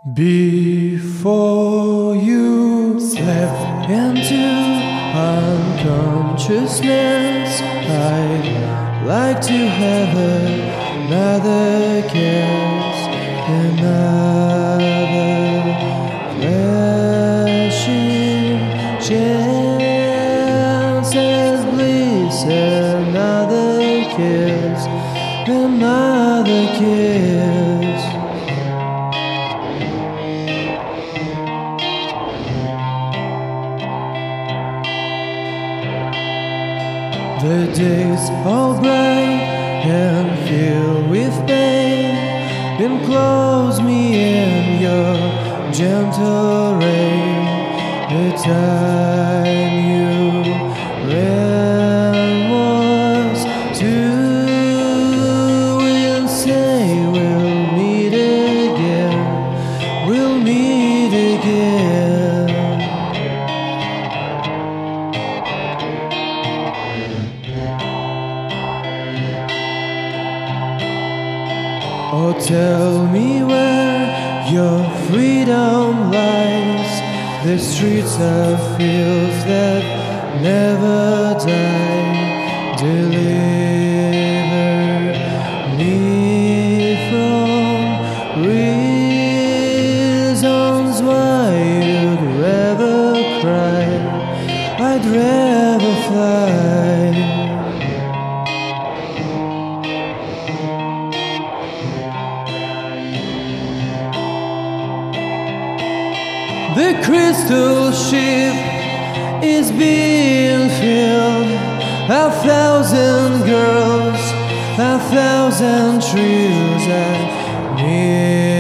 Before you slip into unconsciousness, I'd like to have another kiss, another flashing chance as bliss, another kiss, another kiss. The days all bright and filled with pain, enclose me in your gentle rain. The time you ran was too, we'll say we'll meet again, we'll meet again. Oh, tell me where your freedom lies, the streets are fields that never die. Deliver me from reasons why you'd rather cry, I'd rather fly. The crystal ship is being filled, 1,000 girls, 1,000 trios. I need